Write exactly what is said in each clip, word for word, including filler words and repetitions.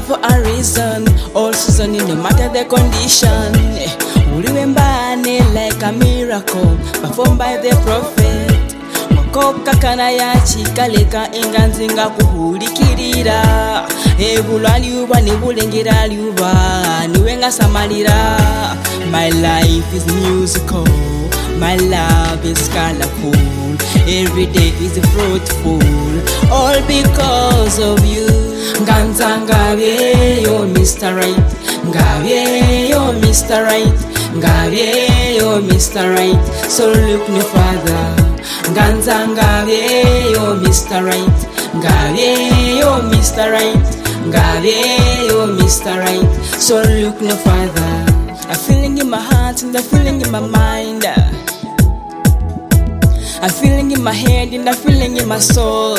for a reason. All season, no matter the condition. Uliwembane like a miracle performed by the prophet. Makoka kana ya chikaleka inganzinga kuhulikirira. Ebulwa liuba nibulengira liuba niwenga samalira. My life is musical, my love is colorful, every day is fruitful, all because of you. Nganza ngabye yo Mister Right, ngabye yo Mister Right, ngabye yo Mister Right, so look no further. Nganza ngabye yo Mister Right, ngabye yo Mister Right, ngabye yo Mister Right, so look no further. A feeling in my heart and a feeling in my mind, a feeling in my head and a feeling in my soul.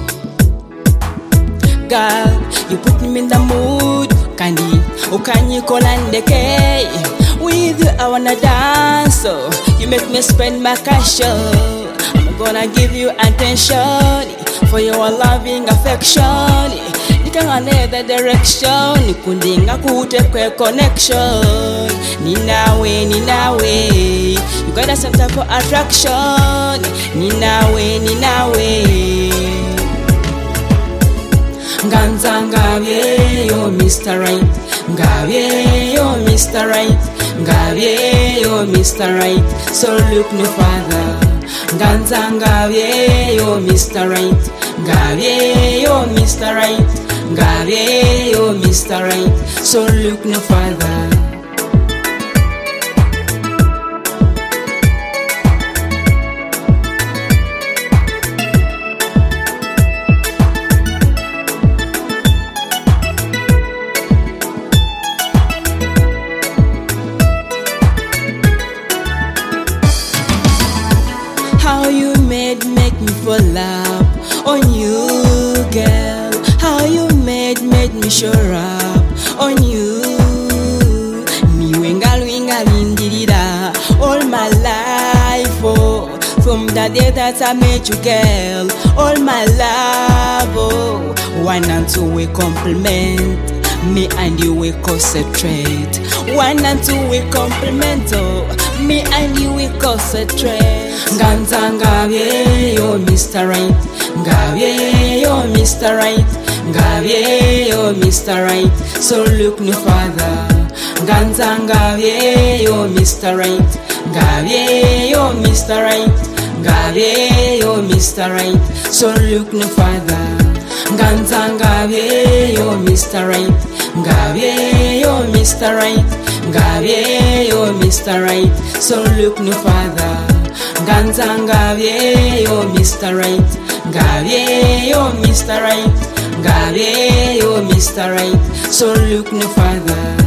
Girl, you put me in the mood. Kandi, oh can you call and decay? With you I wanna dance, so you make me spend my cash. I'm gonna give you attention for your loving affection. Another direction, nikundinga kutekwe connection. Ninawe, ninawe, you got a center for attraction. Ninawe, ninawe. Nganza ngabye yo Mister Right, ngabye yo Mister Right, ngabye yo Mister Right, so look no further. Nganza ngabye yo Mister Right, ngabye yo Mister Right, ngabye yo Mister Right, so look no further. How you made make me fall up on you, girl. How you made made me sure up on you. Niwenga luinga lindirira all my life, oh. From the day that I met you, girl, all my love, oh. One and two we compliment, me and you we concentrate. One and two we compliment, oh. Me and you we concentrate. Nganza ngabye yo Mister Right, ngabye yo Mister Right, ngabye yo Mister Right, so look no further. Nganza ngabye yo Mister Right, ngabye yo Mister Right, ngabye yo Mister Right, so look no further. Nganza ngabye yo Mister Right, ngabye yo Mister Right, ngabye yo Mister Right, so look no further. Nganza ngabye yo Mister Right, ngabye yo Mister Right, ngabye yo Mister Right, so look no further.